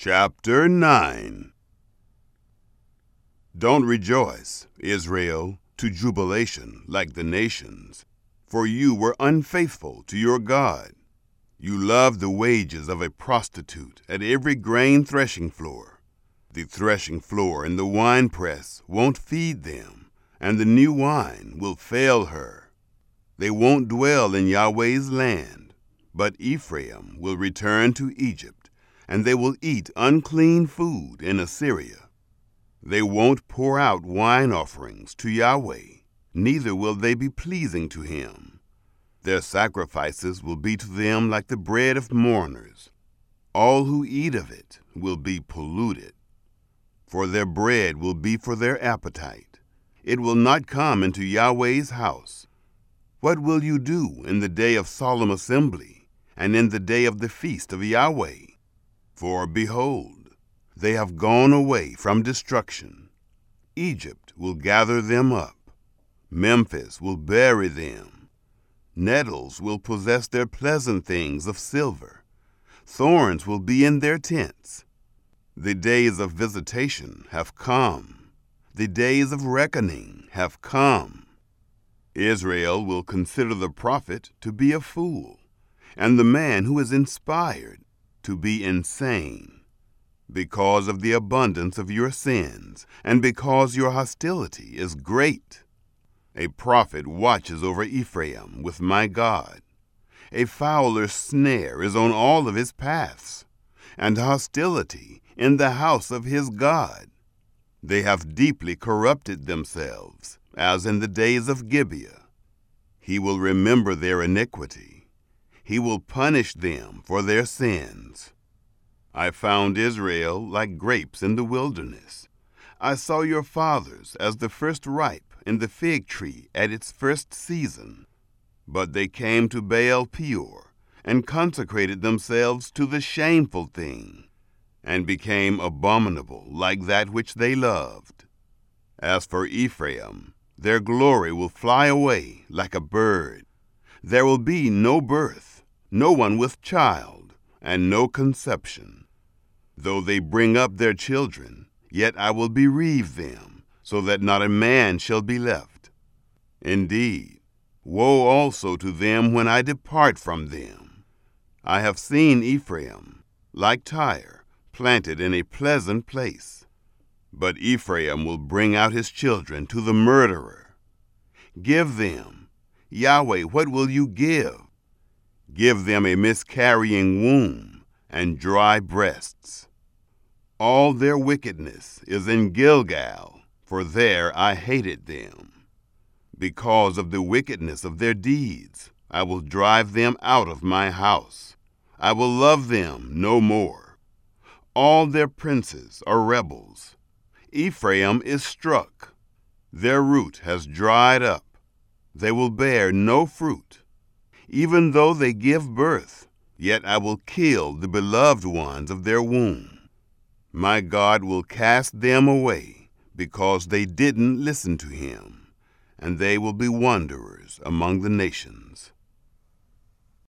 Chapter 9. Don't rejoice, Israel, to jubilation like the nations, for you were unfaithful to your God. You loved the wages of a prostitute at every grain threshing floor. The threshing floor and the winepress won't feed them, and the new wine will fail her. They won't dwell in Yahweh's land, but Ephraim will return to Egypt, and they will eat unclean food in Assyria. They won't pour out wine offerings to Yahweh, neither will they be pleasing to him. Their sacrifices will be to them like the bread of mourners. All who eat of it will be polluted. For their bread will be for their appetite. It will not come into Yahweh's house. What will you do in the day of solemn assembly, and in the day of the feast of Yahweh? For behold, they have gone away from destruction. Egypt will gather them up. Memphis will bury them. Nettles will possess their pleasant things of silver. Thorns will be in their tents. The days of visitation have come. The days of reckoning have come. Israel will consider the prophet to be a fool, and the man who is inspired to be insane, because of the abundance of your sins, and because your hostility is great. A prophet watches over Ephraim with my God. A fowler's snare is on all of his paths, and hostility in the house of his God. They have deeply corrupted themselves, as in the days of Gibeah. He will remember their iniquity. He will punish them for their sins. I found Israel like grapes in the wilderness. I saw your fathers as the first ripe in the fig tree at its first season. But they came to Baal Peor and consecrated themselves to the shameful thing, and became abominable like that which they loved. As for Ephraim, their glory will fly away like a bird. There will be no birth, no one with child, and no conception. Though they bring up their children, yet I will bereave them, so that not a man shall be left. Indeed, woe also to them when I depart from them. I have seen Ephraim, like Tyre, planted in a pleasant place. But Ephraim will bring out his children to the murderer. Give them, Yahweh, what will you give? Give them a miscarrying womb and dry breasts. All their wickedness is in Gilgal, for there I hated them. Because of the wickedness of their deeds, I will drive them out of my house. I will love them no more. All their princes are rebels. Ephraim is struck. Their root has dried up. They will bear no fruit. Even though they give birth, yet I will kill the beloved ones of their womb. My God will cast them away, because they didn't listen to him, and they will be wanderers among the nations.